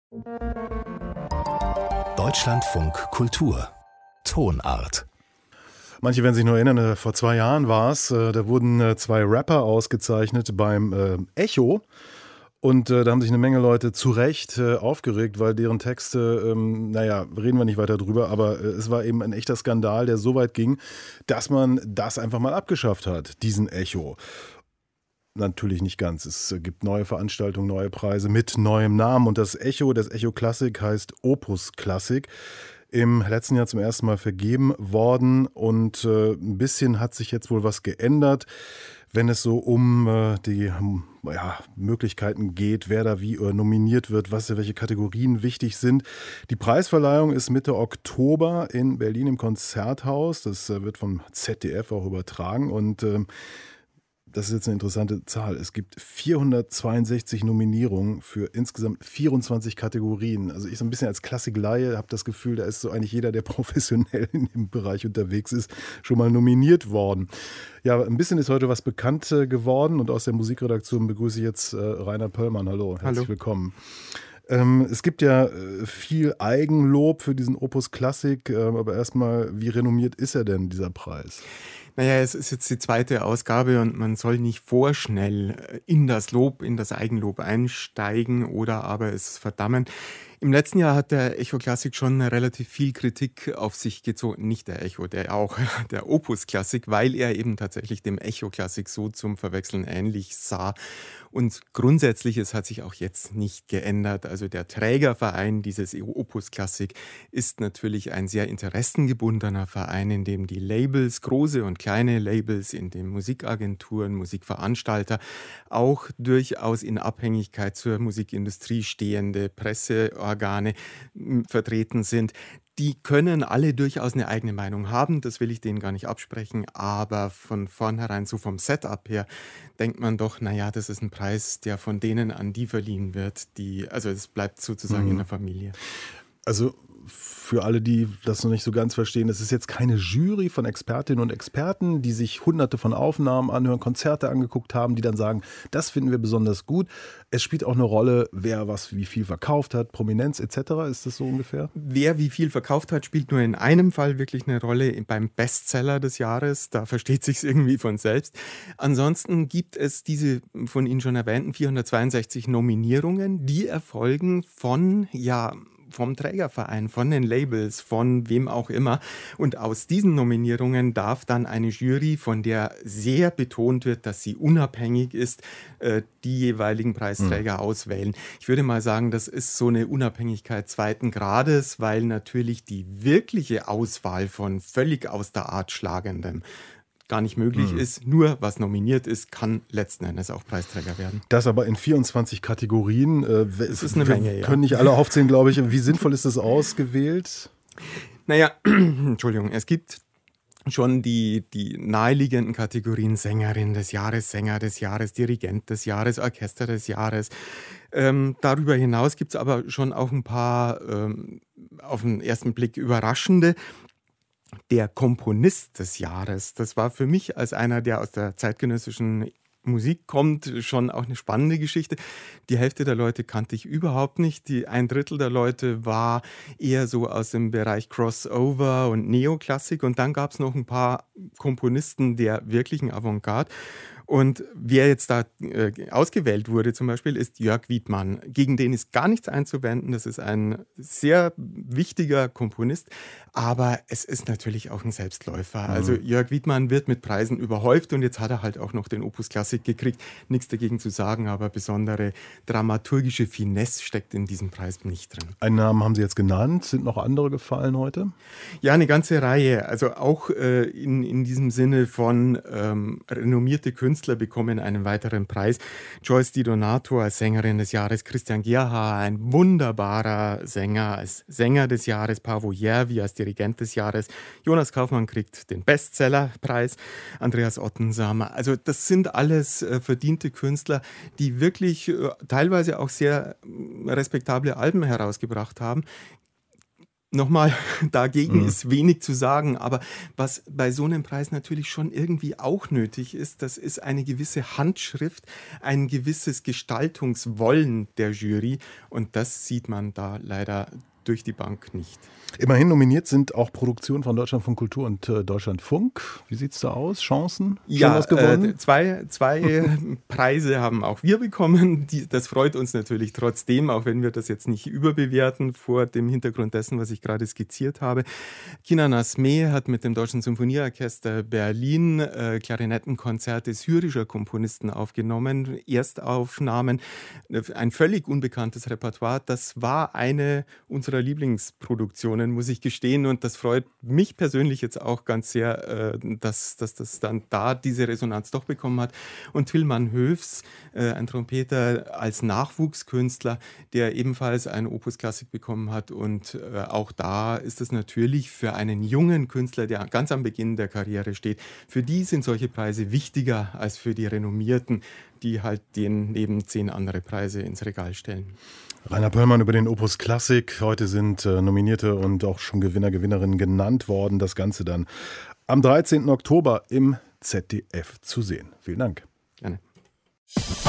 Deutschlandfunk Kultur Tonart. Manche werden sich noch erinnern, vor 2 Jahren war es, da wurden 2 Rapper ausgezeichnet beim Echo. Und da haben sich eine Menge Leute zu Recht aufgeregt, weil deren Texte, reden wir nicht weiter drüber, aber es war eben ein echter Skandal, der so weit ging, dass man das einfach mal abgeschafft hat, diesen Echo. Natürlich nicht ganz. Es gibt neue Veranstaltungen, neue Preise mit neuem Namen. Und das Echo Klassik heißt Opus Klassik. Im letzten Jahr zum ersten Mal vergeben worden. Und ein bisschen hat sich jetzt wohl was geändert, wenn es so um die Möglichkeiten geht, wer da wie nominiert wird, welche Kategorien wichtig sind. Die Preisverleihung ist Mitte Oktober in Berlin im Konzerthaus. Das wird vom ZDF auch übertragen. Und das ist jetzt eine interessante Zahl. Es gibt 462 Nominierungen für insgesamt 24 Kategorien. Also ich so ein bisschen als Klassikleihe habe das Gefühl, da ist so eigentlich jeder, der professionell in dem Bereich unterwegs ist, schon mal nominiert worden. Ja, ein bisschen ist heute was bekannt geworden und aus der Musikredaktion begrüße ich jetzt Rainer Pöllmann. Hallo, herzlich willkommen. Es gibt ja viel Eigenlob für diesen Opus Klassik, aber erstmal, wie renommiert ist er denn, dieser Preis? Naja, es ist jetzt die 2. Ausgabe und man soll nicht vorschnell in das Eigenlob einsteigen oder aber es verdammen. Im letzten Jahr hat der Echo Klassik schon relativ viel Kritik auf sich gezogen. Nicht der Echo, der Opus Klassik, weil er eben tatsächlich dem Echo Klassik so zum Verwechseln ähnlich sah. Und Grundsätzliches hat sich auch jetzt nicht geändert. Also der Trägerverein dieses Opus Klassik ist natürlich ein sehr interessengebundener Verein, in dem die Labels, große und kleine Labels, in dem Musikagenturen, Musikveranstalter, auch durchaus in Abhängigkeit zur Musikindustrie stehende Presseorgane vertreten sind. Die können alle durchaus eine eigene Meinung haben, das will ich denen gar nicht absprechen, aber von vornherein, so vom Setup her, denkt man doch, das ist ein Preis, der von denen an die verliehen wird, also es bleibt sozusagen in der Familie. Also für alle, die das noch nicht so ganz verstehen, es ist jetzt keine Jury von Expertinnen und Experten, die sich hunderte von Aufnahmen anhören, Konzerte angeguckt haben, die dann sagen, das finden wir besonders gut. Es spielt auch eine Rolle, wer wie viel verkauft hat, Prominenz etc. Ist das so ungefähr? Wer wie viel verkauft hat, spielt nur in einem Fall wirklich eine Rolle, beim Bestseller des Jahres. Da versteht sich's irgendwie von selbst. Ansonsten gibt es diese von Ihnen schon erwähnten 462 Nominierungen, die erfolgen vom Trägerverein, von den Labels, von wem auch immer. Und aus diesen Nominierungen darf dann eine Jury, von der sehr betont wird, dass sie unabhängig ist, die jeweiligen Preisträger auswählen. Ich würde mal sagen, das ist so eine Unabhängigkeit 2. Grades, weil natürlich die wirkliche Auswahl von völlig aus der Art schlagendem gar nicht möglich ist. Nur was nominiert ist, kann letzten Endes auch Preisträger werden. Das aber in 24 Kategorien. Das ist eine Menge, ja. Können nicht alle aufzählen, glaube ich. Wie sinnvoll ist das ausgewählt? Entschuldigung, es gibt schon die naheliegenden Kategorien Sängerin des Jahres, Sänger des Jahres, Dirigent des Jahres, Orchester des Jahres. Darüber hinaus gibt es aber schon auch ein paar auf den ersten Blick überraschende. Der Komponist des Jahres, das war für mich als einer, der aus der zeitgenössischen Musik kommt, schon auch eine spannende Geschichte. Die Hälfte der Leute kannte ich überhaupt nicht. 1/3 der Leute war eher so aus dem Bereich Crossover und Neoklassik. Und dann gab es noch ein paar Komponisten der wirklichen Avantgarde. Und wer jetzt da ausgewählt wurde zum Beispiel, ist Jörg Wiedmann. Gegen den ist gar nichts einzuwenden. Das ist ein sehr wichtiger Komponist. Aber es ist natürlich auch ein Selbstläufer. Also Jörg Wiedmann wird mit Preisen überhäuft. Und jetzt hat er halt auch noch den Opus Klassik gekriegt. Nichts dagegen zu sagen, aber besondere dramaturgische Finesse steckt in diesem Preis nicht drin. Einen Namen haben Sie jetzt genannt. Sind noch andere gefallen heute? Ja, eine ganze Reihe. Also auch in diesem Sinne von renommierte Künstler bekommen einen weiteren Preis. Joyce Di Donato als Sängerin des Jahres, Christian Gerha, ein wunderbarer Sänger, als Sänger des Jahres, Paavo Järvi als Dirigent des Jahres, Jonas Kaufmann kriegt den Bestsellerpreis, Andreas Ottensamer. Also das sind alles verdiente Künstler, die wirklich teilweise auch sehr respektable Alben herausgebracht haben. Nochmal, dagegen ist wenig zu sagen, aber was bei so einem Preis natürlich schon irgendwie auch nötig ist, das ist eine gewisse Handschrift, ein gewisses Gestaltungswollen der Jury und das sieht man da leider durch die Bank nicht. Immerhin nominiert sind auch Produktionen von Deutschlandfunk Kultur und Deutschlandfunk. Wie sieht es da aus? Chancen? Schon Ja, was gewonnen? zwei Preise haben auch wir bekommen. Das freut uns natürlich trotzdem, auch wenn wir das jetzt nicht überbewerten vor dem Hintergrund dessen, was ich gerade skizziert habe. Kinan Asmeh hat mit dem Deutschen Symphonieorchester Berlin Klarinettenkonzerte syrischer Komponisten aufgenommen, Erstaufnahmen, ein völlig unbekanntes Repertoire. Das war eine unserer Lieblingsproduktionen, muss ich gestehen. Und das freut mich persönlich jetzt auch ganz sehr, dass das dann da diese Resonanz doch bekommen hat. Und Tilman Höfs, ein Trompeter als Nachwuchskünstler, der ebenfalls ein Opus Klassik bekommen hat. Und auch da ist es natürlich für einen jungen Künstler, der ganz am Beginn der Karriere steht, für die sind solche Preise wichtiger als für die Renommierten, die halt den neben 10 andere Preise ins Regal stellen. Rainer Pöllmann über den Opus Klassik. Heute sind Nominierte und auch schon Gewinner, Gewinnerinnen genannt worden. Das Ganze dann am 13. Oktober im ZDF zu sehen. Vielen Dank. Gerne.